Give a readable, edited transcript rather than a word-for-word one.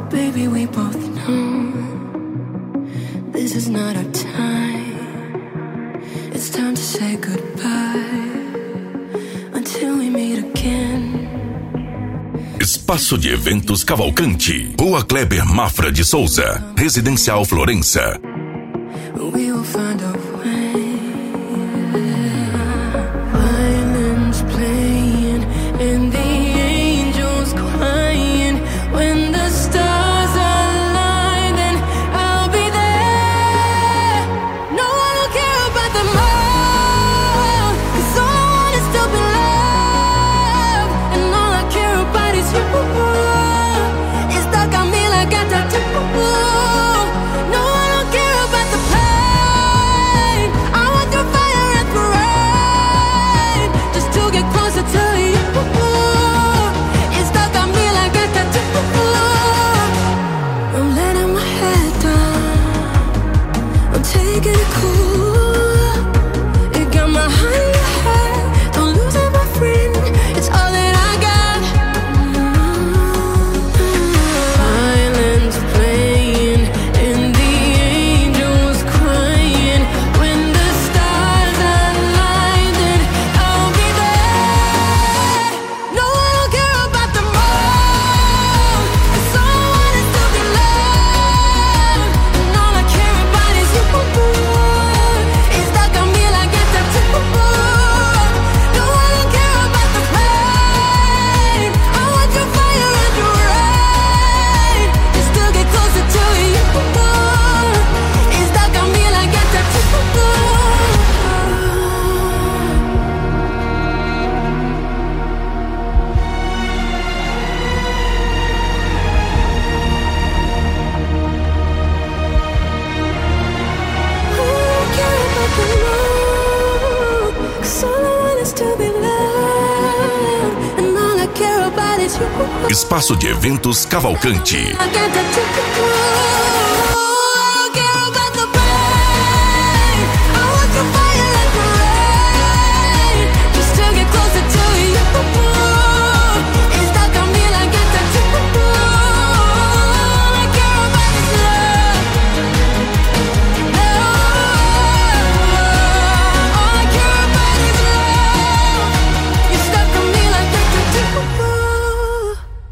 Baby, we both know this is not our time. It's time to say goodbye until we meet again. Espaço de Eventos Cavalcante, Rua Kleber Mafra de Souza, Residencial Florença. We will find a way. Violins playing and the angels crying. When the stars align, then I'll be there. No, I don't care about the more, 'cause all I want is to be loved. And all I care about is you. It's stuck on me like a tattoo. No, I don't care about the pain. I want through fire and through rain, just to get closer to you. It's stuck on me like a tattoo. I'm letting my head down, I'm taking it cool. You got my hand in your head, don't lose it, my friend. It's all that I got. Violins playing and the angels crying. When the stars align, then I'll be there. No, I don't care about the more, 'cause all I want is to be loved. And all I care about is you. It's stuck on me like a tattoo. No, I don't care about the pain. I want your fire and your rain, just to get closer to you. It's stuck on me like a tattoo. Espaço de Eventos Cavalcante. I got that